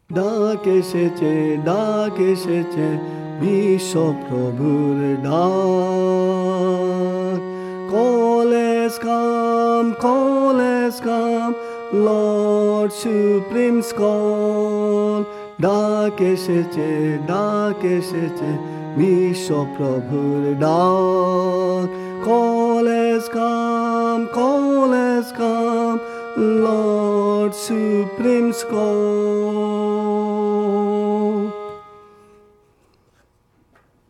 ডাক এসেছে, ডাক এসেছে, বিশ্ব প্রভুর ডাক। Call has come, Lord Supreme's call. ডাক এসেছে, ডাক এসেছে, বিশ্ব প্রভুর ডাক। Call has come, Lord Supreme's call.